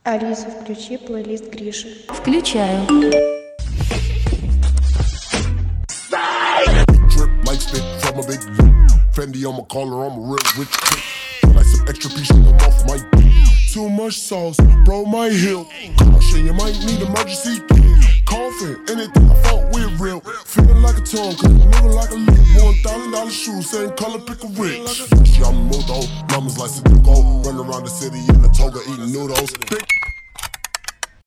Алиса, включи плейлист Гриши. Включаю. Drip like spit from a big loop. Fendi on my collar, I'm a real rich kid. Like some extra piece of them off my dick. Too much sauce, bro, my heel. Caution, you might need emergency kit. Coughing, anything I fought with real. Feeling like a tongue, cause I'm living like a lick. $1,000 shoes, same color, pick a rich. Bitch, I'm moto, numbers like Sudoku. Run around the city in a toga, eating noodles. Big